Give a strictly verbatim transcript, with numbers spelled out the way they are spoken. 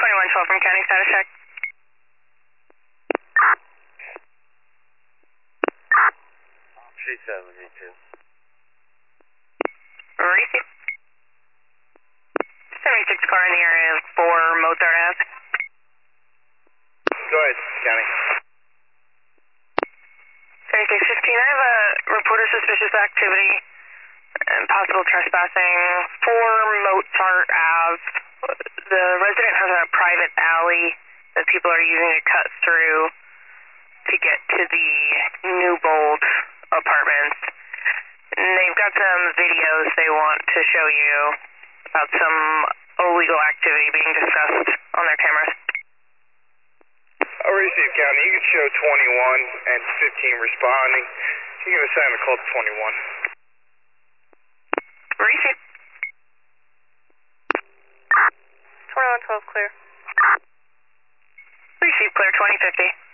twenty-one twelve from County, status check. three seventy-two. Receive. seventy-six car in the area for Mozart Ave. Go ahead, County. seventy-six fifteen, I have a report of suspicious activity and possible trespassing for Mozart Ave. The resident has a private alley that people are using to cut through to get to the Newbold apartments. And they've got some videos they want to show you about some illegal activity being discussed on their cameras. I'll receive, County. You can show twenty-one and fifteen responding. You can assign a call to twenty-one. Receive. twenty-one twelve clear. Receive clear, twenty fifty.